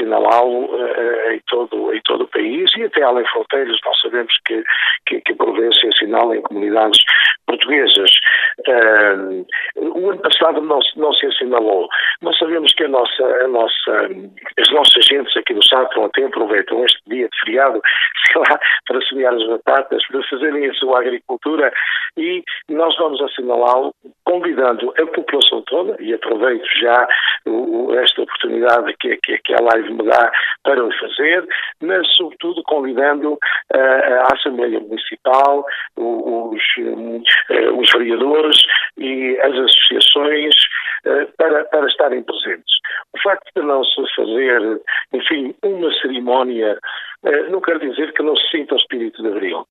assinalá-lo em todo o país e até além fronteiras. Nós sabemos que por vezes se assinala em comunidades portuguesas. O ano passado não se assinalou. Nós sabemos que as nossas gentes aqui no Sátão até aproveitam este dia de feriado, sei lá, para semear as batatas, para fazerem a sua agricultura, e nós vamos assinalá-lo convidando a população toda, e aproveito já esta oportunidade que a live me dá para o fazer, mas sobretudo convidando a Assembleia Municipal, os vereadores e as associações para estarem presentes. O facto de não se fazer, enfim, uma cerimónia, não quer dizer que não se sinta o espírito de Abril.